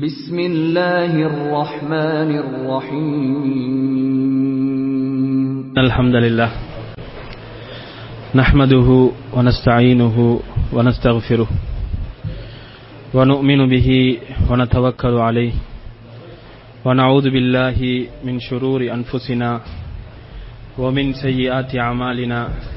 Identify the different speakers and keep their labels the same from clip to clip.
Speaker 1: بسم الله الرحمن الرحيم
Speaker 2: الحمد لله نحمده ونستعينه ونستغفره ونؤمن به ونتوكل عليه ونعوذ بالله من شرور أنفسنا ومن سيئات أعمالنا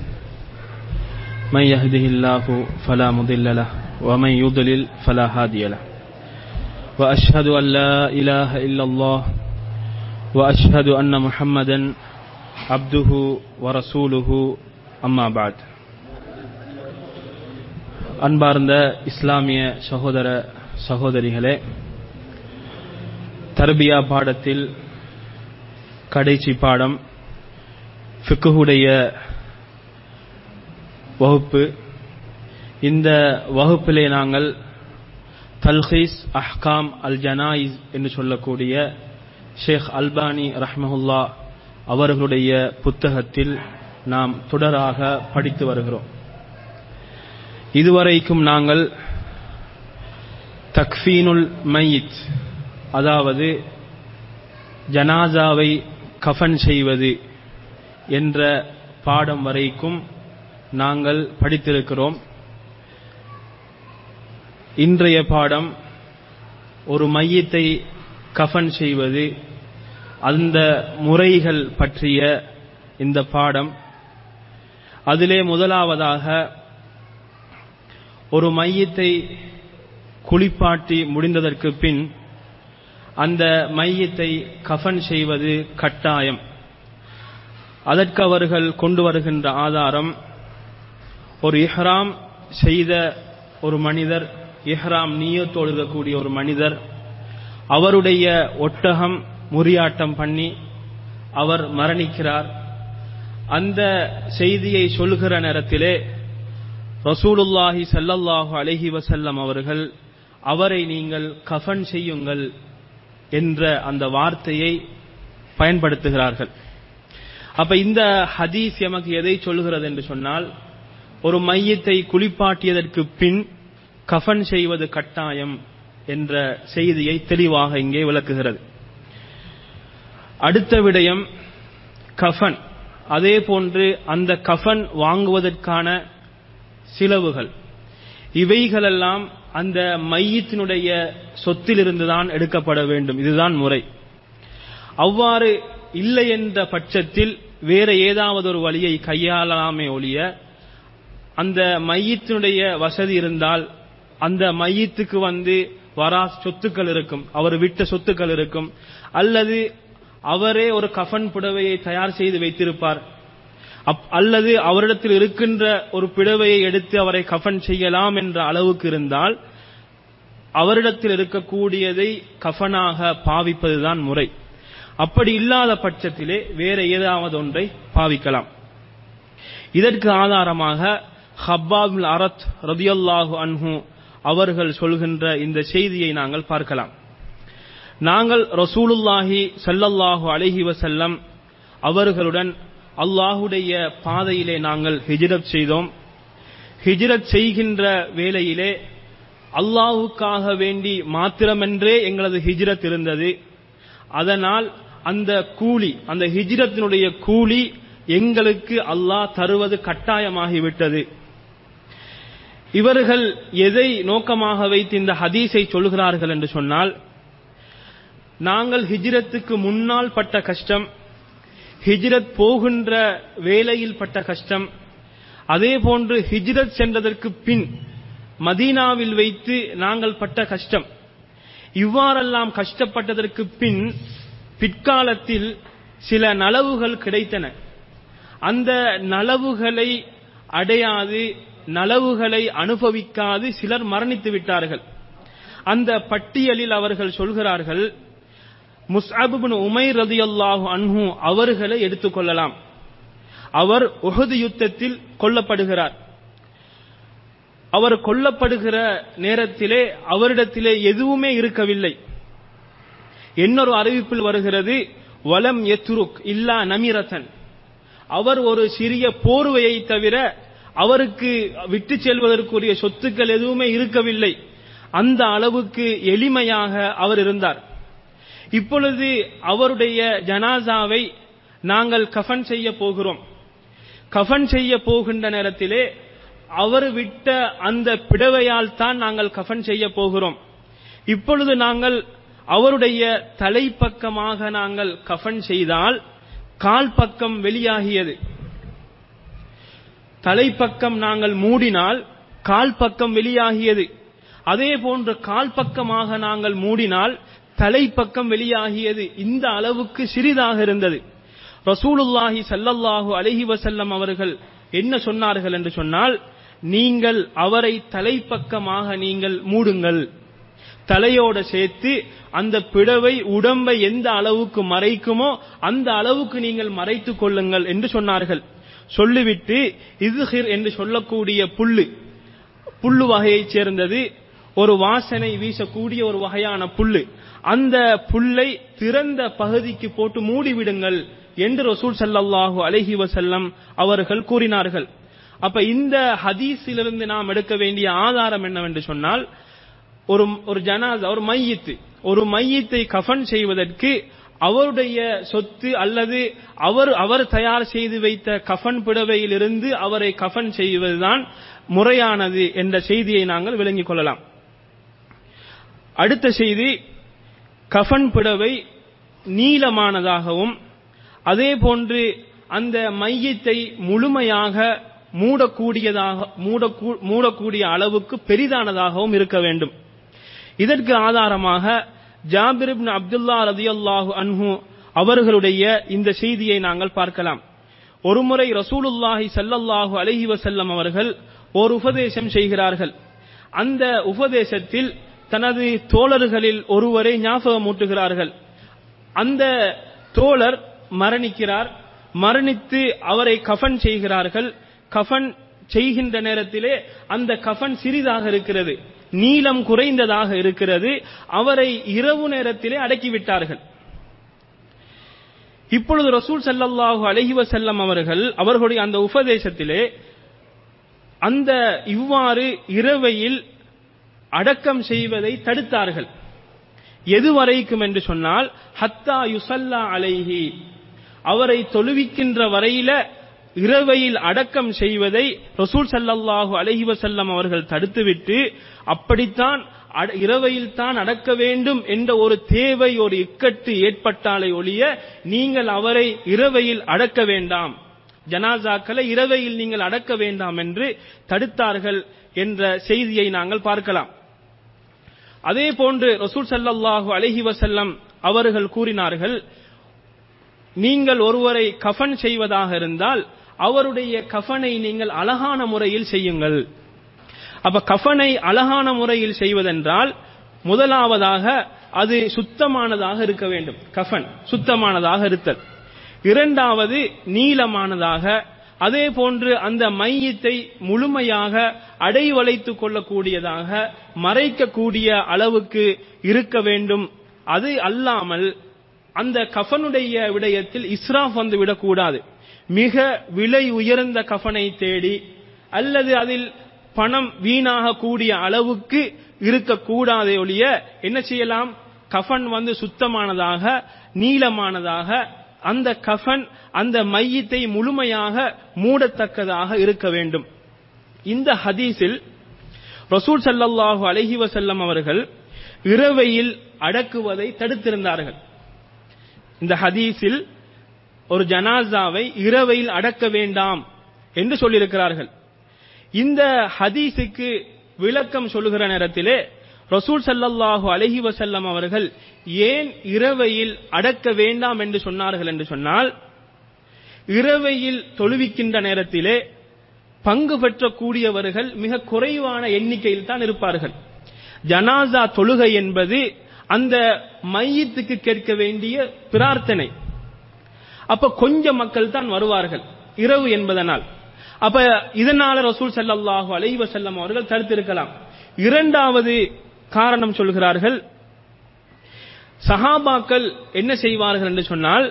Speaker 2: من يهده الله فلا مضل له ومن يضلل فلا هادي له وأشهد أن لا إله إلا الله وأشهد أن محمدا عبده ورسوله أما بعد. அன்பார்ந்த இஸ்லாமிய சகோதர சகோதரிகளே, தர்பியா பாடத்தில் கடைசி பாடம் ஃபிக்ஹுடைய வகுப்பு. இந்த வகுப்பிலே நாங்கள் தல்ஹீஸ் அஹ்காம் அல் ஜனாயிஸ் என்று சொல்லக்கூடிய ஷேக் அல்பானி ரஹ்மஹுல்லா அவர்களுடைய புத்தகத்தில் நாம் தொடராக படித்து வருகிறோம். இதுவரைக்கும் நாங்கள் தக்ஃபீனுல் மையித், அதாவது ஜனாசாவை கஃன் செய்வது என்ற பாடம் வரைக்கும் நாங்கள் படித்திருக்கிறோம். இன்றைய பாடம் ஒரு மையத்தை கஃன் செய்வது, அந்த முறைகள் பற்றிய இந்த பாடம். அதிலே முதலாவதாக ஒரு மையத்தை குளிப்பாட்டி முடிந்ததற்கு பின் அந்த மையத்தை கஃன் செய்வது கட்டாயம். அதற்கு அவர்கள் கொண்டு வருகின்ற ஆதாரம், ஒரு இஹ்ராம் செய்த ஒரு மனிதர், இஹ்ராம் நியத்தோடு இருக்கக்கூடிய ஒரு மனிதர், அவருடைய ஒட்டகம் முறியாட்டம் பண்ணி அவர் மரணிக்கிறார். அந்த செய்தியை சொல்கிற நேரத்திலே ரசூலுல்லாஹி ஸல்லல்லாஹு அலைஹி வஸல்லம் அவர்கள் அவரை நீங்கள் கஃன் செய்யுங்கள் என்ற அந்த வார்த்தையை பயன்படுத்துகிறார்கள். அப்ப இந்த ஹதீஸ் எமக்கு எதை சொல்கிறது என்று சொன்னால், ஒரு மையத்தை குளிப்பாட்டியதற்கு பின் கஃன் செய்வது கட்டாயம் என்ற செய்தியை தெளிவாக இங்கே விளக்குகிறது. அடுத்த விடயம் கஃன். அதே போன்று அந்த கஃன் வாங்குவதற்கான செலவுகள், இவைகளெல்லாம் அந்த மையத்தினுடைய சொத்திலிருந்துதான் எடுக்கப்பட வேண்டும். இதுதான் முறை. அவ்வாறு இல்லை என்ற பட்சத்தில் வேற ஏதாவது ஒரு வழியை கையாளலாமே ஒழிய, அந்த மையத்தினுடைய வசதி இருந்தால் அந்த மையத்துக்கு வரா சொத்துக்கள் இருக்கும், அவர் விட்ட சொத்துக்கள் இருக்கும், அல்லது அவரே ஒரு கஃன் புடவையை தயார் செய்து வைத்திருப்பார், அல்லது அவரிடத்தில் இருக்கின்ற ஒரு புடவையை எடுத்து அவரை கஃன் செய்யலாம் என்ற அளவுக்கு இருந்தால் அவரிடத்தில் இருக்கக்கூடியதை கஃனாக பாவிப்பதுதான் முறை. அப்படி இல்லாத பட்சத்திலே வேற ஏதாவது ஒன்றை பாவிக்கலாம். இதற்கு ஆதாரமாக ஹப்பாப் இப்னு அரத் ரலியல்லாஹு அன்ஹு அவர்கள் சொல்கின்ற இந்த செய்தியை நாங்கள் பார்க்கலாம். நாங்கள் ரசூலுல்லாஹி ஸல்லல்லாஹு அலைஹி வஸல்லம் அவர்களுடன் அல்லாஹுடைய பாதையிலே நாங்கள் ஹிஜ்ரத் செய்தோம். ஹிஜ்ரத் செய்கின்ற வேளையிலே அல்லாஹுக்காக வேண்டி மாத்திரமென்றே எங்களது ஹிஜ்ரத் இருந்தது. அதனால் அந்த கூலி, அந்த ஹிஜ்ரத்தினுடைய கூலி எங்களுக்கு அல்லாஹ் தருவது கட்டாயமாகிவிட்டது. இவர்கள் எதை நோக்கமாக வைத்து இந்த ஹதீஸை சொல்கிறார்கள் என்று சொன்னால், நாங்கள் ஹிஜ்ரத்துக்கு முன்னால் பட்ட கஷ்டம், ஹிஜ்ரத் போகின்ற வேளையில் பட்ட கஷ்டம், அதே போன்று ஹிஜ்ரத் சென்றதற்கு பின் மதீனாவில் வைத்து நாங்கள் பட்ட கஷ்டம், இவ்வாறெல்லாம் கஷ்டப்பட்டதற்கு பின் பிற்காலத்தில் சில நலவுகள் கிடைத்தன. அந்த நலவுகளை அடையாது, நலவுகளை அனுபவிக்காது சிலர் மரணித்து விட்டார்கள். அந்த பட்டியலில் அவர்கள் சொல்கிறார்கள், முஸ்அப் இப்னு உமைர் ரலியல்லாஹு அன்ஹு அவர்களை எடுத்துக்கொள்ளலாம். அவர் உஹது யுத்தத்தில் கொல்லப்படுகிறார். அவர் கொல்லப்படுகிற நேரத்திலே அவரிடத்திலே எதுவுமே இருக்கவில்லை. இன்னொரு அறிவிப்பில் வருகிறது, வலம் யத்ருக் இல்லா நமிரதன், அவர் ஒரு சிறிய போர்வையை தவிர அவருக்கு விட்டு செல்வதற்குரிய சொத்துக்கள் எதுவுமே இருக்கவில்லை. அந்த அளவுக்கு எளிமையாக அவர் இருந்தார். இப்பொழுது அவருடைய ஜனாசாவை நாங்கள் கஃன் செய்ய போகிறோம். கஃன் செய்ய போகின்ற நேரத்திலே அவர் விட்ட அந்த பிடவையால் தான் நாங்கள் கஃன் செய்ய போகிறோம். இப்பொழுது நாங்கள் அவருடைய தலைப்பக்கமாக நாங்கள் கஃன் செய்தால் கால் பக்கம் வெளியாகியது. தலைப்பக்கம் நாங்கள் மூடினால் கால் பக்கம் வெளியாகியது. அதே போன்று கால் பக்கமாக நாங்கள் மூடினால் தலைப்பக்கம் வெளியாகியது. இந்த அளவுக்கு சிறிதாக இருந்தது. ரசூலுல்லாஹி ஸல்லல்லாஹு அலைஹி வஸல்லம் அவர்கள் என்ன சொன்னார்கள் என்று சொன்னால், நீங்கள் அவரை தலைப்பக்கமாக நீங்கள் மூடுங்கள், தலையோட சேர்த்து அந்த பிடவை உடம்பை எந்த அளவுக்கு மறைக்குமோ அந்த அளவுக்கு நீங்கள் மறைத்துக் கொள்ளுங்கள் என்று சொன்னார்கள். சொல்லிவிட்டு இஸ்ஹிர் என்று சொல்லக்கூடிய புல்லு வகையைச் சேர்ந்தது, ஒரு வாசனை வீசக்கூடிய ஒரு வகையான புல்லு, அந்த புல்லை திறந்த பகுதிக்கு போட்டு மூடிவிடுங்கள் என்று ரசூல் ஸல்லல்லாஹு அலைஹி வஸல்லம் அவர்கள் கூறினார்கள். அப்ப இந்த ஹதீஸிலிருந்து நாம் எடுக்க வேண்டிய ஆதாரம் என்னவென்று சொன்னால், ஒரு ஜனாஸா, ஒரு மையத்தை கஃன் செய்வதற்கு அவருடைய சொத்து அல்லது அவர் தயார் செய்து வைத்த கஃன் பிடவையிலிருந்து அவரை கஃன் செய்வதுதான் முறையானது என்ற செய்தியை நாங்கள் விளங்கிக் கொள்ளலாம். அடுத்த செய்தி, கஃன் பிடவை நீளமானதாகவும் அதே போன்று அந்த மையத்தை முழுமையாக மூடக்கூடிய அளவுக்கு பெரிதானதாகவும் இருக்க வேண்டும். இதற்கு ஆதாரமாக ஜாபிர் இப்னு அப்துல்லா ரலியல்லாஹு அன்ஹு அவர்களுடைய இந்த செய்தியை நாங்கள் பார்க்கலாம். ஒருமுறை ரசூலுல்லாஹி ஸல்லல்லாஹு அலைஹி வஸல்லம் அவர்கள் ஒரு உபதேசம் செய்கிறார்கள். அந்த உபதேசத்தில் தனது தோழர்களில் ஒருவரை ஞாபகமூட்டுகிறார்கள். அந்த தோழர் மரணிக்கிறார். மரணித்து அவரை கஃன் செய்கிறார்கள். கஃன் செய்கின்ற நேரத்திலே அந்த கஃன் சிறிதாக இருக்கிறது, நீளம் குறைந்ததாக இருக்கிறது. அவரை இரவு நேரத்திலே அடக்கிவிட்டார்கள். இப்பொழுது ரசூல் ஸல்லல்லாஹு அலைஹி வஸல்லம் அவர்களுடைய அந்த உபதேசத்திலே அந்த இவ்வாறு இரவையில் அடக்கம் செய்வதை தடுத்தார்கள். எதுவரைக்கும் என்று சொன்னால், ஹத்தா யுஸல்லா அலைஹி, அவரை தொழுவிக்கின்ற வரையில இரவையில் அடக்கம் செய்வதை ரசூல் ஸல்லல்லாஹு அலைஹி வஸல்லம் அவர்கள் தடுத்துவிட்டு, அப்படித்தான் இரவையில் தான் அடக்க வேண்டும் என்ற ஒரு தேவை, ஒரு இக்கட்டு ஏற்பட்டாலே ஒழிய நீங்கள் அவரை இரவையில் அடக்க வேண்டாம், ஜனாசாக்களை இரவையில் நீங்கள் அடக்க வேண்டாம் என்று தடுத்தார்கள் என்ற செய்தியை நாங்கள் பார்க்கலாம். அதே போன்று ரசூல் ஸல்லல்லாஹு அலைஹி வஸல்லம் அவர்கள் கூறினார்கள், நீங்கள் ஒருவரை கஃன் செய்வதாக இருந்தால் அவருடைய கஃனை நீங்கள் அழகான முறையில் செய்யுங்கள். அப்ப கஃனை அழகான முறையில் செய்வதென்றால் முதலாவதாக அது சுத்தமானதாக இருக்க வேண்டும், கஃன் சுத்தமானதாக இருத்தல். இரண்டாவது நீளமானதாக, அதே போன்று அந்த மையத்தை முழுமையாக அடைவளைத்துக் கொள்ளக்கூடியதாக மறைக்கக்கூடிய அளவுக்கு இருக்க வேண்டும். அது அல்லாமல் அந்த கஃனுடைய விடயத்தில் இஸ்ராஃப் வந்து விடக்கூடாது. மிக விலை உயர்ந்த கஃனை தேடி அல்லது அதில் பணம் வீணாக கூடிய அளவுக்கு இருக்கக்கூடாதே ஒழிய என்ன செய்யலாம், கஃன் வந்து சுத்தமானதாக நீளமானதாக அந்த கஃன் அந்த மையத்தை முழுமையாக மூடத்தக்கதாக இருக்க வேண்டும். இந்த ஹதீஸில் ரசூல் ஸல்லல்லாஹு அலைஹி வஸல்லம் அவர்கள் இரவையில் அடக்குவதை தடுத்திருந்தார்கள். இந்த ஹதீஸில் ஒரு ஜனாசாவை இரவையில் அடக்க வேண்டாம் என்று சொல்லியிருக்கிறார்கள். இந்த ஹதீஸுக்கு விளக்கம் சொல்லுகிற நேரத்திலே ரசூல் ஸல்லல்லாஹு அலைஹி வஸல்லம் அவர்கள் ஏன் இரவையில் அடக்க வேண்டாம் என்று சொன்னார்கள் என்று சொன்னால், இரவையில் தொழுவிக்கின்ற நேரத்திலே பங்கு பெற்றக்கூடியவர்கள் மிக குறைவான எண்ணிக்கையில் தான் இருப்பார்கள். ஜனாசா தொழுகை என்பது அந்த மையத்துக்கு கேட்க வேண்டிய பிரார்த்தனை. அப்ப கொஞ்சம் மக்கள் தான் வருவார்கள் இரவு என்பதனால். அப்ப இதனால ரசூல் ஸல்லல்லாஹு அலைஹி வஸல்லம் அவர்கள் தடுத்திருக்கலாம். இரண்டாவது காரணம் சொல்கிறார்கள், சஹாபாக்கள் என்ன செய்வார்கள் என்று சொன்னால்,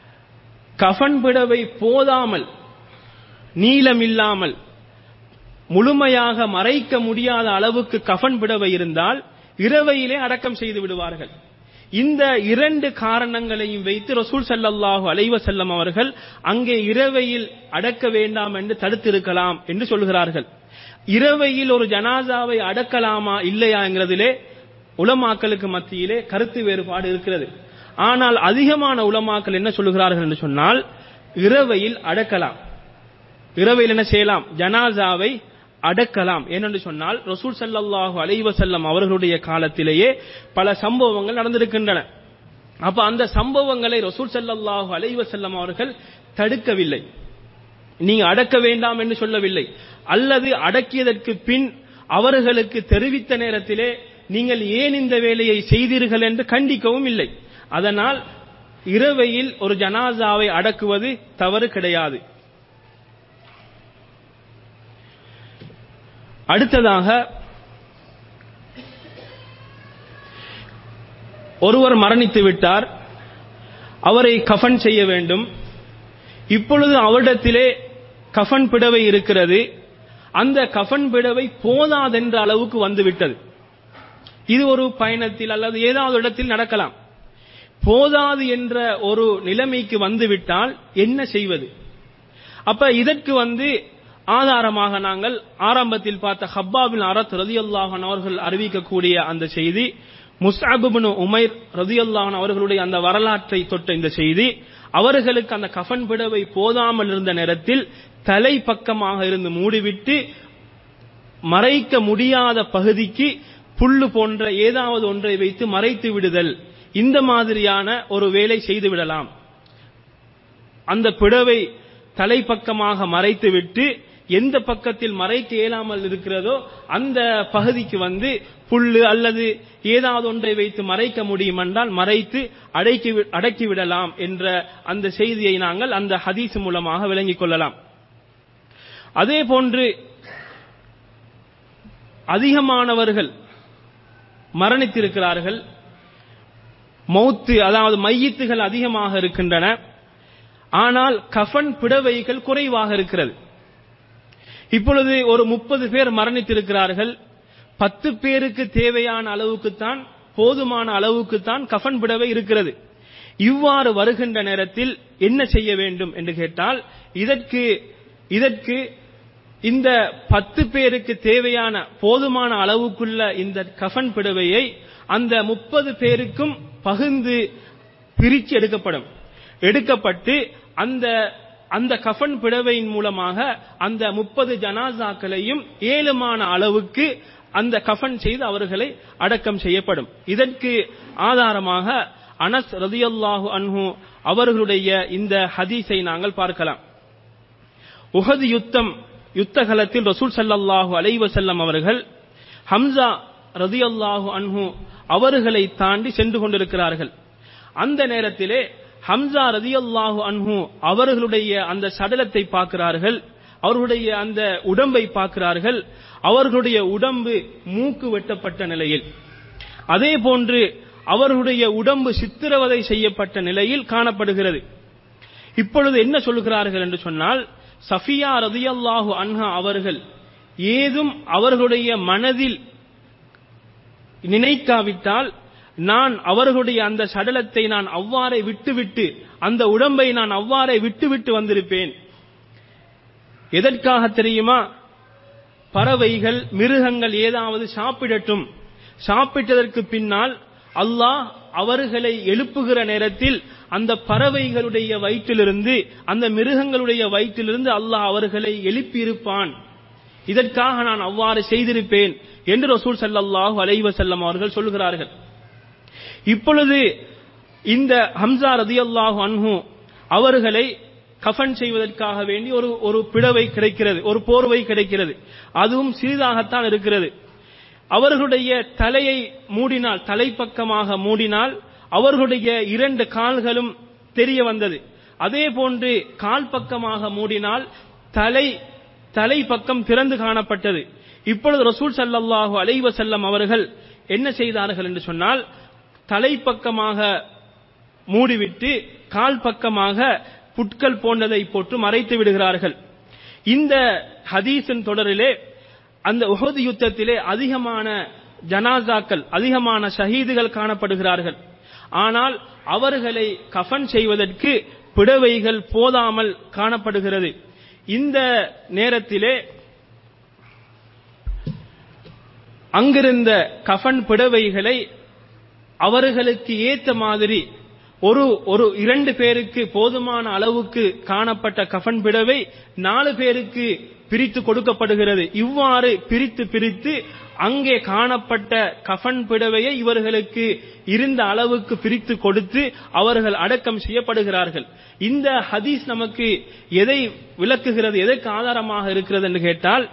Speaker 2: கஃன் பிடவை போதாமல் நீளம் இல்லாமல் முழுமையாக மறைக்க முடியாத அளவுக்கு கஃன் புடவை இருந்தால் இரவையிலே அடக்கம் செய்து விடுவார்கள். இந்த இரண்டு காரணங்களையும் வைத்து ரசூல் ஸல்லல்லாஹு அலைஹி வஸல்லம் அவர்கள் அங்கே இரவையில் அடக்க வேண்டாம் என்று தடுத்திருக்கலாம் என்று சொல்கிறார்கள். இரவையில் ஒரு ஜனாசாவை அடக்கலாமா இல்லையா என்கிறதிலே உலமாக்களுக்கு மத்தியிலே கருத்து வேறுபாடு இருக்கிறது. ஆனால் அதிகமான உலமாக்கள் என்ன சொல்கிறார்கள் என்று சொன்னால், இரவையில் அடக்கலாம். இரவையில் என்ன செய்யலாம்? ஜனாசாவை அடக்கலாம். ஏனென்று சொன்னால் ரசூல் ஸல்லல்லாஹு அலைஹி வஸல்லம் அவர்களுடைய காலத்திலேயே பல சம்பவங்கள் நடந்திருக்கின்றன. அப்ப அந்த சம்பவங்களை ரசூல் ஸல்லல்லாஹு அலைஹி வஸல்லம் அவர்கள் தடுக்கவில்லை. நீங்க அடக்க வேண்டாம் என்று சொல்லவில்லை. அல்லது அடக்கியதற்கு பின் அவர்களுக்கு தெரிவித்த நேரத்திலே நீங்கள் ஏன் இந்த வேலையை செய்தீர்கள் என்று கண்டிக்கவும் இல்லை. அதனால் இரவையில் ஒரு ஜனாசாவை அடக்குவது தவறு கிடையாது. அடுத்ததாக, ஒருவர் மரணித்து விட்டார், அவரை கஃன் செய்ய வேண்டும். இப்பொழுது அவரிடத்திலே கஃன் பிடவை இருக்கிறது. அந்த கஃன் பிடவை போதாதென்ற அளவுக்கு வந்துவிட்டது. இது ஒரு பயணத்தில் அல்லது ஏதாவது இடத்தில் நடக்கலாம். போதாது என்ற ஒரு நிலைமைக்கு வந்துவிட்டால் என்ன செய்வது? அப்ப இதற்கு ஆதாரமாக நாங்கள் ஆரம்பத்தில் பார்த்த ஹப்பாப் பின் அரத் ரலியல்லாஹு அன்ஹு அவர்கள் அறிவிக்கக்கூடிய அந்த செய்தி, முஸ்அப் இப்னு உமைர் ரலியல்லாஹு அன்ஹு அவர்களுடைய அந்த வரலாற்றை தொட்ட இந்த செய்தி, அவர்களுக்கு அந்த கஃன் பிடவை போதாமல் இருந்த நேரத்தில் தலை பக்கமாக இருந்து மூடிவிட்டு மறைக்க முடியாத பகுதிக்கு புல்லு போன்ற ஏதாவது ஒன்றை வைத்து மறைத்து விடுதல், இந்த மாதிரியான ஒரு வேலை செய்து விடலாம். அந்த பிடவை தலைப்பக்கமாக மறைத்துவிட்டு எந்த பக்கத்தில் மறைக்க இயலாமல் இருக்கிறதோ அந்த பகுதிக்கு புல்லு அல்லது ஏதாவது ஒன்றை வைத்து மறைக்க முடியும் என்றால் மறைத்து அடக்கிவிடலாம் என்ற அந்த செய்தியை நாங்கள் அந்த ஹதீஸ் மூலமாக விளங்கிக் கொள்ளலாம். அதே போன்று அதிகமானவர்கள் மரணித்திருக்கிறார்கள். மௌத்து அதாவது மையத்துகள் அதிகமாக இருக்கின்றன. ஆனால் கஃன் பிடவைகள் குறைவாக இருக்கிறது. இப்பொழுது ஒரு 30 பேர் மரணித்திருக்கிறார்கள். 10 பேருக்கு தேவையான அளவுக்குத்தான், போதுமான அளவுக்குத்தான் கஃன் பிடவை இருக்கிறது. இவ்வாறு வருகின்ற நேரத்தில் என்ன செய்ய வேண்டும் என்று கேட்டால், இதற்கு இந்த 10 பேருக்கு தேவையான போதுமான அளவுக்குள்ள இந்த கஃன் பிடவையை அந்த 30 பேருக்கும் பகிர்ந்து பிரித்து எடுக்கப்பட்டு அந்த கஃன் பிடவையின் மூலமாக அந்த 30 ஜனாசாக்களையும் ஏழுமான அளவுக்கு அந்த கஃன் செய்து அவர்களை அடக்கம் செய்யப்படும். இதற்கு ஆதாரமாக அனஸ் ரலியல்லாஹு அன்ஹு அவர்களுடைய இந்த ஹதீஸை நாங்கள் பார்க்கலாம். உஹது யுத்த காலத்தில் ரசூல் ஸல்லல்லாஹு அலைஹி வஸல்லம் அவர்கள் ஹம்ஸா ரலியல்லாஹு அன்ஹு அவர்களை தாண்டி சென்று கொண்டிருக்கிறார்கள். அந்த நேரத்திலே ஹம்ஸா ரலியல்லாஹு அன்ஹு அவர்களுடைய அந்த சடலத்தை பார்க்கிறார்கள், அவர்களுடைய அந்த உடம்பை பார்க்கிறார்கள். அவர்களுடைய உடம்பு மூக்கு வெட்டப்பட்ட நிலையில், அதே போன்று அவர்களுடைய உடம்பு சித்திரவதை செய்யப்பட்ட நிலையில் காணப்படுகிறது. இப்பொழுது என்ன சொல்கிறார்கள் என்று சொன்னால், சஃபியா ரலியல்லாஹு அன்ஹா அவர்கள் ஏதும் அவர்களுடைய மனதில் நினைக்காவிட்டால் நான் அவர்களுடைய அந்த சடலத்தை நான் அவ்வாறே விட்டுவிட்டு, அந்த உடம்பை நான் அவ்வாறே விட்டுவிட்டு வந்திருப்பேன். எதற்காக தெரியுமா? பறவைகள் மிருகங்கள் ஏதாவது சாப்பிடட்டும், சாப்பிட்டதற்கு பின்னால் அல்லாஹ் அவர்களை எழுப்புகிற நேரத்தில் அந்த பறவைகளுடைய வயிற்றிலிருந்து, அந்த மிருகங்களுடைய வயிற்றிலிருந்து அல்லாஹ் அவர்களை எழுப்பியிருப்பான். இதற்காக நான் அவ்வாறு செய்திருப்பேன் என்று ரசூல் ஸல்லல்லாஹு அலைஹி வஸல்லம் அவர்கள் சொல்கிறார்கள். இப்பொழுது இந்த ஹம்ஸா ரலியல்லாஹு அன்ஹு அவர்களை கஃன் செய்வதற்காக வேண்டி ஒரு பிடவை கிடைக்கிறது, ஒரு போர்வை கிடைக்கிறது. அதுவும் சிறிதாகத்தான் இருக்கிறது. அவர்களுடைய தலையை மூடினால், தலைப்பக்கமாக மூடினால் அவர்களுடைய 2 கால்களும் தெரிய வந்தது. அதே போன்று கால் பக்கமாக மூடினால் தலை பக்கம் திறந்து காணப்பட்டது. இப்பொழுது ரசூல் ஸல்லல்லாஹு அலைஹி வஸல்லம் அவர்கள் என்ன செய்தார்கள் என்று சொன்னால், தலைப்பக்கமாக மூடிவிட்டு கால் பக்கமாக புட்கள் போன்றதை போட்டு மறைத்து விடுகிறார்கள். இந்த ஹதீஸின் தொடரிலே அந்த உஹது யுத்தத்திலே அதிகமான ஜனாசாக்கள், அதிகமான ஷஹீதுகள் காணப்படுகிறார்கள். ஆனால் அவர்களை கஃன் செய்வதற்கு பிடவைகள் போதாமல் காணப்படுகிறது. இந்த நேரத்திலே அங்கிருந்த கஃன் பிடவைகளை அவர்களுக்கு ஏற்ற மாதிரி ஒரு 2 பேருக்கு போதுமான அளவுக்கு காணப்பட்ட கஃன் பிடவை 4 பேருக்கு பிரித்து கொடுக்கப்படுகிறது. இவ்வாறு பிரித்து அங்கே காணப்பட்ட கஃன் பிடவையை இவர்களுக்கு இருந்த அளவுக்கு பிரித்து கொடுத்து அவர்கள் அடக்கம் செய்யப்படுகிறார்கள். இந்த ஹதீஸ் நமக்கு எதை விளக்குகிறது, எதற்கு ஆதாரமாக இருக்கிறது என்று கேட்டால்,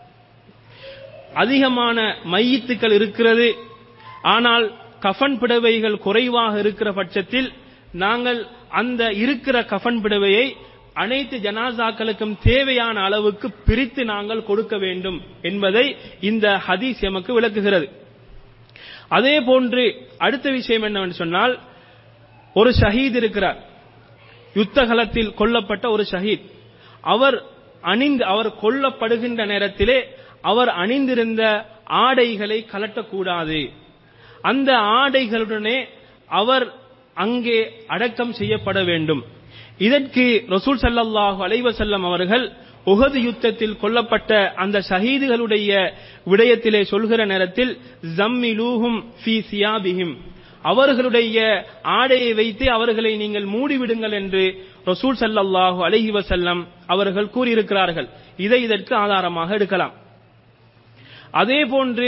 Speaker 2: அதிகமான மையித்துக்கள் இருக்கிறது, ஆனால் கஃன் பிடவைகள் குறைவாக இருக்கிற பட்சத்தில் நாங்கள் அந்த இருக்கிற கஃன் பிடவையை அனைத்து ஜனாசாக்களுக்கும் தேவையான அளவுக்கு பிரித்து நாங்கள் கொடுக்க வேண்டும் என்பதை இந்த ஹதீஸ் எமக்கு விளக்குகிறது. அதே போன்று அடுத்த விஷயம் என்னவென்று சொன்னால், ஒரு ஷஹீத் இருக்கிறார், யுத்தகலத்தில் கொல்லப்பட்ட ஒரு ஷஹீத். அவர் கொல்லப்படுகின்ற நேரத்திலே அவர் அணிந்திருந்த ஆடைகளை கலட்டக்கூடாது. அந்த ஆடைகளுடனே அவர் அங்கே அடக்கம் செய்யப்பட வேண்டும். இதற்கு ரசூல் ஸல்லல்லாஹு அலைஹி வஸல்லம் அவர்கள் உஹது யுத்தத்தில் கொல்லப்பட்ட அந்த ஷஹீதுகளுடைய விடயத்திலே சொல்கிற நேரத்தில் ஜம்மிலூஹும் ஃபீ சியாபிஹிம், அவர்களுடைய ஆடையை வைத்து அவர்களை நீங்கள் மூடிவிடுங்கள் என்று ரசூல் ஸல்லல்லாஹு அலைஹி வஸல்லம் அவர்கள் கூறியிருக்கிறார்கள். இதை இதற்கு ஆதாரமாக எடுக்கலாம். அதே போன்று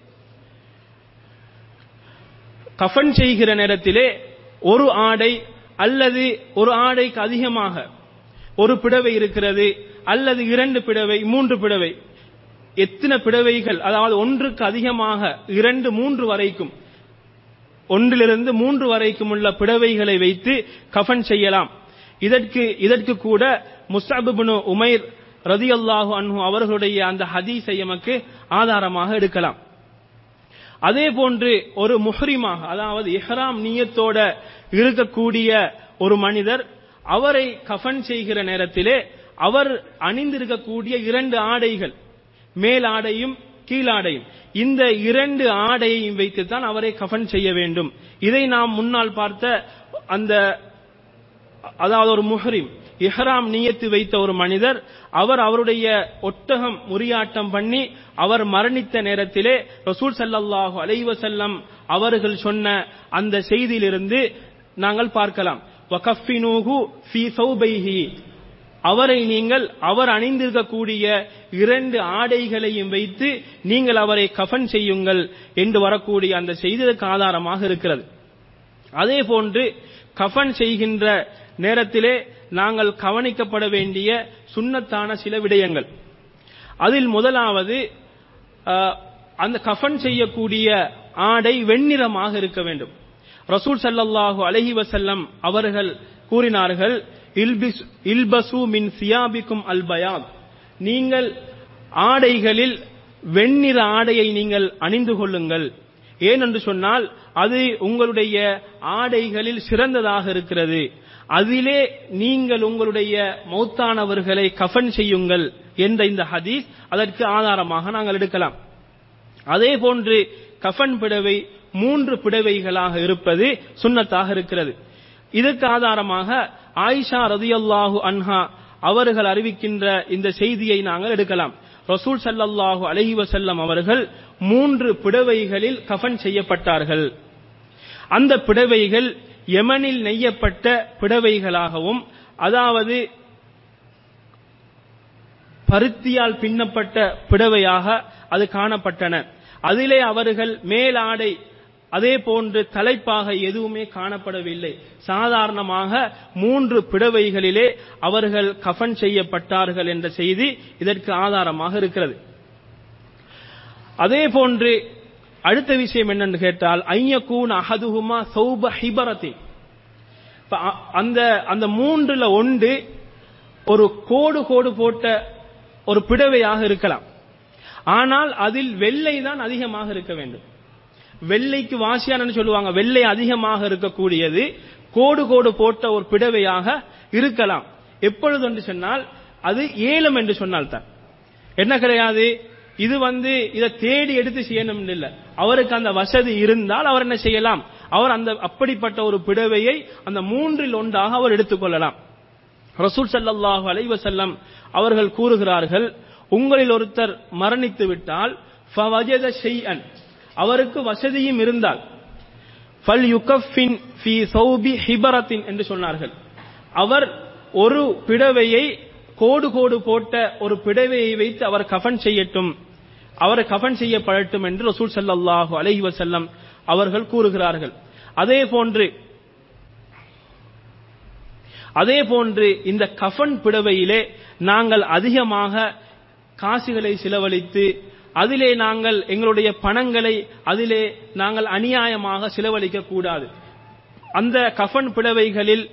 Speaker 2: கஃன் செய்கிற நேரத்திலே ஒரு ஆடை அல்லது ஒரு ஆடைக்கு அதிகமாக ஒரு பிடவை இருக்கிறது, அல்லது 2 பிடவை 3 பிடவை, எத்தனை பிடவைகள், அதாவது ஒன்றுக்கு அதிகமாக 2, 3 வரைக்கும், 1 to 3 வரைக்கும் உள்ள பிடவைகளை வைத்து கஃன் செய்யலாம். இதற்கு கூட முஸ்அப் இப்னு உமைர் ரலியல்லாஹு அன்ஹு அவர்களுடைய அந்த ஹதீஸை நமக்கு ஆதாரமாக எடுக்கலாம். அதே போன்று ஒரு முஹ்ரிமாக, அதாவது இஹ்ராம் நியத்தோட இருக்கக்கூடிய ஒரு மனிதர், அவரை கஃன் செய்கிற நேரத்திலே அவர் அணிந்திருக்கக்கூடிய 2 ஆடைகள், மேல் ஆடையும் கீழாடையும், இந்த 2 ஆடையையும் வைத்துத்தான் அவரை கஃன் செய்ய வேண்டும். இதை நாம் முன்னால் பார்த்த அதாவது ஒரு முஹ்ரிம், இஹ்ராம் நியத்து வைத்த ஒரு மனிதர், அவருடைய ஒட்டகம் முறியாட்டம் பண்ணி அவர் மரணித்த நேரத்திலே ரசூல் ஸல்லல்லாஹு அலைஹி வஸல்லம் அவர்கள் சொன்ன அந்த செய்தியிலிருந்து நாங்கள் பார்க்கலாம். வகஃபினூஹு ஃபீ ஸௌபைஹி, அவரை நீங்கள் அவர் அணிந்திருக்கக்கூடிய 2 ஆடைகளையும் வைத்து நீங்கள் அவரை கஃன் செய்யுங்கள் என்று வரக்கூடிய அந்த செய்திக்கு ஆதாரமாக இருக்கிறது. அதே போன்று கஃன் செய்கின்ற நேரத்திலே நாங்கள் கவனிக்கப்பட வேண்டிய சுன்னத்தான சில விடயங்கள். அதில் முதலாவது, அந்த கஃன் செய்யக்கூடிய ஆடை வெண்ணிறமாக இருக்க வேண்டும். ரசூல் ஸல்லல்லாஹு அலைஹி வஸல்லம் அவர்கள் கூறினார்கள், இல்பசு மின் சியாபிக்கும் அல் பயாத், நீங்கள் ஆடைகளில் வெண்ணிற ஆடையை நீங்கள் அணிந்து கொள்ளுங்கள். ஏனென்று சொன்னால் அது உங்களுடைய ஆடைகளில் சிறந்ததாக இருக்கிறது, அதிலே நீங்கள் உங்களுடைய மௌத்தானவர்களை கஃன் செய்யுங்கள் என்ற இந்த ஹதீஸ் அதற்கு ஆதாரமாக நாங்கள் எடுக்கலாம். அதே போன்று கஃன் பிடவை 3 பிடவைகளாக இருப்பது சுன்னத்தாக இருக்கிறது. இதற்கு ஆதாரமாக ஆயிஷா ரலியல்லாஹு அன்ஹா அவர்கள் அறிவிக்கின்ற இந்த செய்தியை நாங்கள் எடுக்கலாம். ரசூல் ஸல்லல்லாஹு அலைஹி வஸல்லம் அவர்கள் 3 பிடவைகளில் கஃன் செய்யப்பட்டார்கள். அந்த பிடவைகள் யமனில் நெய்யப்பட்ட பிடவைகளாகவும், அதாவது பருத்தியால் பின்னப்பட்ட பிடவையாக அது காணப்பட்டன. அதிலே அவர்கள் மேலாடை அதே போன்று தலைப்பாக எதுவுமே காணப்படவில்லை. சாதாரணமாக 3 பிடவைகளிலே அவர்கள் கஃன் செய்யப்பட்டார்கள் என்ற செய்தி இதற்கு ஆதாரமாக இருக்கிறது. அதே போன்று அடுத்த விஷயம் என்னென்று கேட்டால், ஐயக்கூன் அஹதுஹுமா சௌப ஹிபரத்தின், அந்த 3ல் 1 ஒரு கோடு போட்ட ஒரு பிடவையாக இருக்கலாம். ஆனால் அதில் வெள்ளை தான் அதிகமாக இருக்க வேண்டும். வெள்ளைக்கு வாசியானு சொல்லுவாங்க, வெள்ளை அதிகமாக இருக்கக்கூடியது கோடு போட்ட ஒரு பிடவையாக இருக்கலாம். எப்பொழுது என்று சொன்னால் அது ஏலம் என்று சொன்னால் தான். என்ன கிடையாது, இது இதை தேடி எடுத்து செய்யணும் இல்ல, அவருக்கு அந்த வசதி இருந்தால் அவர் என்ன செய்யலாம், அவர் அந்த அப்படிப்பட்ட ஒரு பிடவையை அந்த மூன்றில் ஒன்றாக அவர் எடுத்துக்கொள்ளலாம். ரசூல் ஸல்லல்லாஹு அலைஹி வஸல்லம் அவர்கள் கூறுகிறார்கள், உங்களில் ஒருத்தர் மரணித்து விட்டால் ஃபவஜத ஷைஅன், அவருக்கு வசதியும் இருந்தால் ஃபல் யுகஃபின் ஃபீ ஸௌபி ஹிபரத்தின் என்று சொன்னார்கள். அவர் ஒரு பிடவையை கோடு கோடு போட்ட ஒரு பிடவையை வைத்து அவர் கஃன் செய்யட்டும், அவர் கஃன் செய்யப்படட்டும் என்று ரசூல் ஸல்லல்லாஹு அலைஹி வஸல்லம் அவர்கள் கூறுகிறார்கள். அதே போன்று இந்த கஃன் பிடவையிலே நாங்கள் அதிகமாக காசுகளை செலவழித்து அதிலே நாங்கள் எங்களுடைய பணங்களை அதிலே நாங்கள் அநியாயமாக செலவழிக்க கூடாது. அந்த கஃன் பிடவைகளில்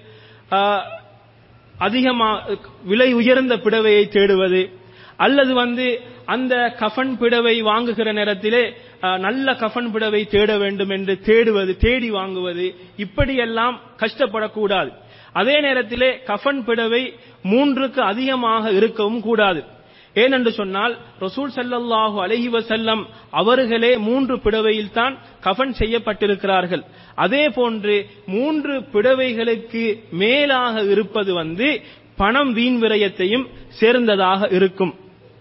Speaker 2: அதிகமாக விலை உயர்ந்த பிடவையை தேடுவது, அல்லது அந்த கஃன் பிடவை வாங்குகிற நேரத்திலே நல்ல கஃன் பிடவை தேட வேண்டும் என்று தேடி வாங்குவது, இப்படியெல்லாம் கஷ்டப்படக்கூடாது. அதே நேரத்திலே கஃன் பிடவை 3க்கு அதிகமாக இருக்கவும் கூடாது. ஏனென்று சொன்னால் ரசூல் ஸல்லல்லாஹு அலைஹி வஸல்லம் அவர்களே 3 பிடவையில் தான் கஃன் செய்யப்பட்டிருக்கிறார்கள். அதே போன்று 3 பிடவைகளுக்கு மேலாக இருப்பது பணம் வீண் விரயத்தையும் சேர்ந்ததாக இருக்கும்.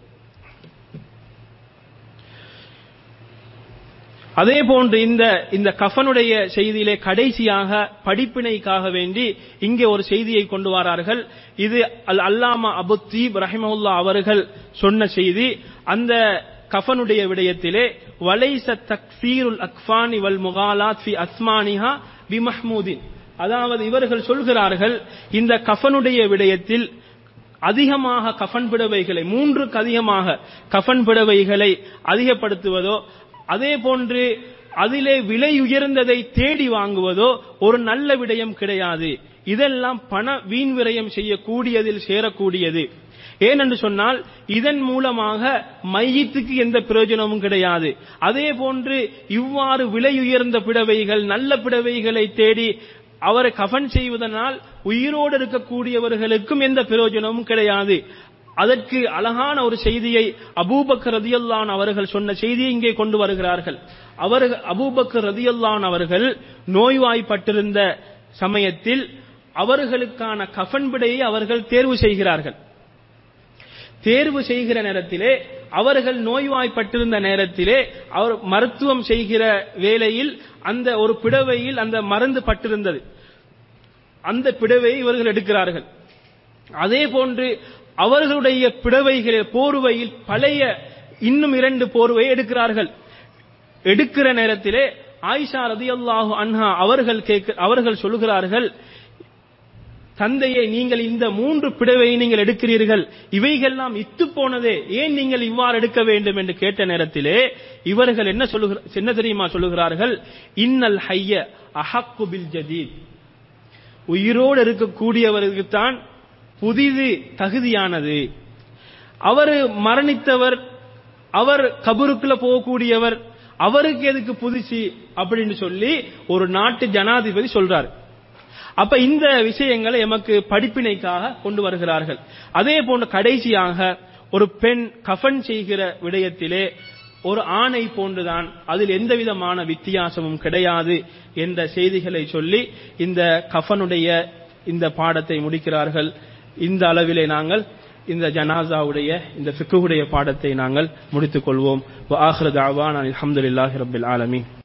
Speaker 2: அதே போன்று இந்த கஃனுடைய செய்தியிலே கடைசியாக படிப்பினைக்காக வேண்டி இங்கே ஒரு செய்தியை கொண்டு வரார்கள். இது அல் அல்லாமா அபு தீப் ரஹிமஹுல்லாஹ் அவர்கள் சொன்ன செய்தி. அந்த கஃனுடைய விடயத்திலே வலைஸ தக்ஸீருல் அக்ஃபானி வல் முகாலாத் ஃபி அஸ்மானிஹா பிமஹ்மூதின், அதாவது இவர்கள் சொல்கிறார்கள், இந்த கஃனுடைய விடயத்தில் அதிகமாக கஃன் பிடவைகளை 3க்கு அதிகமாக கஃன் பிடவைகளை அதிகப்படுத்துவதோ, அதே போன்று அதிலே விலை உயர்ந்ததை தேடி வாங்குவதோ ஒரு நல்ல விடயம் கிடையாது. இதெல்லாம் பண வீண் விரயம் செய்யக்கூடியதில் சேரக்கூடியது. ஏனென்று சொன்னால் இதன் மூலமாக மையத்துக்கு எந்த பிரயோஜனமும் கிடையாது. அதே போன்று இவ்வாறு விலை உயர்ந்த பிடவைகள் நல்ல பிடவைகளை தேடி அவரை கஃன் செய்வதனால் உயிரோடு இருக்கக்கூடியவர்களுக்கும் எந்த பிரயோஜனமும் கிடையாது. அதற்கு அழகான ஒரு செய்தியை அபூபக்கர் ரலியல்லாஹு அன்ஹு அவர்கள் சொன்ன செய்தியை இங்கே கொண்டு வருகிறார்கள். அபூபக்கர் ரலியல்லாஹு அன்ஹு அவர்கள் நோய்வாய்ப்பட்டிருந்த சமயத்தில் அவர்களுக்கான கஃன் பிடையை அவர்கள் தேர்வு செய்கிறார்கள். தேர்வு செய்கிற நேரத்திலே அவர்கள் நோய்வாய்ப்பட்டிருந்த நேரத்திலே அவர் மருத்துவம் செய்கிற வேளையில் அந்த ஒரு பிடவையில் அந்த மருந்து பட்டிருந்தது. அந்த பிடவையை இவர்கள் எடுக்கிறார்கள். அதே போன்று அவர்களுடைய பிடவைகளில் போர்வையில் பழைய இன்னும் 2 போர்வையை எடுக்கிறார்கள். எடுக்கிற நேரத்திலே ஆயிஷா ரலியல்லாஹு அன்ஹா அவர்கள் சொல்கிறார்கள், தந்தையே, நீங்கள் இந்த 3 பிடவையை நீங்கள் எடுக்கிறீர்கள், இவைகள்லாம் இத்து போனதே, ஏன் நீங்கள் இவ்வாறு எடுக்க வேண்டும் என்று கேட்ட நேரத்திலே இவர்கள் என்ன தெரியுமா சொல்லுகிறார்கள், இன்னல் ஹய்ய அஹக்கு பில் ஜதீத், உயிரோடு இருக்கக்கூடியவருக்கு தான் புதிது தகுதியானது. அவர் மரணித்தவர், அவர் கபருக்குள்ள போகக்கூடியவர், அவருக்கு எதுக்கு புதுசு அப்படின்னு சொல்லி ஒரு நாட்டு ஜனாதிபதி சொல்றார். அப்ப இந்த விஷயங்களை எமக்கு படிப்பினைக்காக கொண்டு வருகிறார்கள். அதே போன்று கடைசியாக ஒரு பெண் கஃன் செய்கிற விடயத்திலே ஒரு ஆணை போன்றுதான், அதில் எந்த விதமான வித்தியாசமும் கிடையாது என்ற செய்திகளை சொல்லி இந்த கஃனுடைய இந்த பாடத்தை முடிக்கிறார்கள். இந்த அளவிலே நாங்கள் இந்த ஜனாசாவுடைய இந்த ஃபிக்ஹுடைய பாடத்தை நாங்கள் முடித்துக் கொள்வோம். வ ஆகிரு தஅவானா அல்ஹம்துலில்லாஹி ரப்பில் ஆலமீன்.